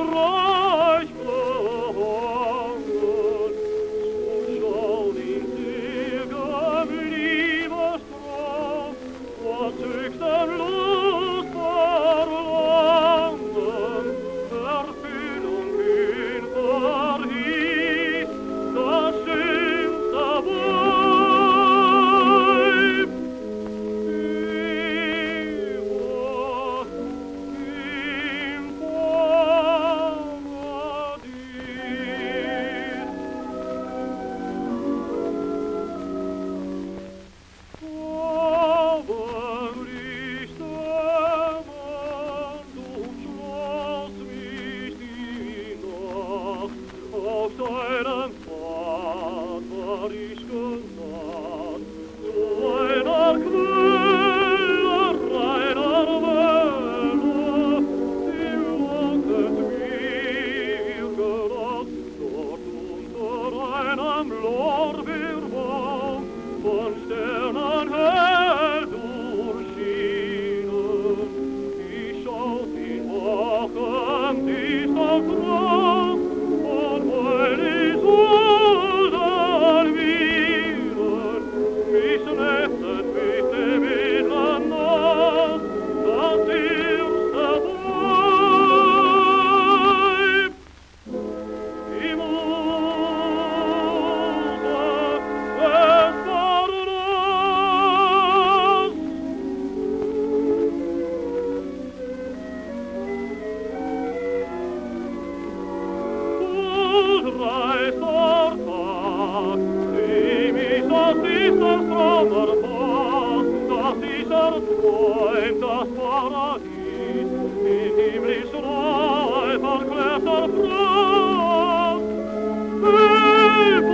reich behangen, zuschauen in seligem Liebestraum, was höchstem Lust verlangen, Erfüllung hin verhieß, das schönste Weib. Im Paradies. Abendlichte Wand umschloss mich die Nacht, auf deinem Pfad war ich genaht, zu einer Quelle reiner Welle, die locket mir geraubt, dort unter einem Lorbeerbaum, von Sternen hell durchschienen. Ich schaut ihn wachend, dieser Traum, und weil die Sonnen wiehern, mich nettet mit dem edlen Nacht, das erste Weib. Die Muse des Paradies. Reißer Tag, dem ich das ist das Traumertag, das ich erträumt das Paradies, in himmlisch reif erklärter Pracht.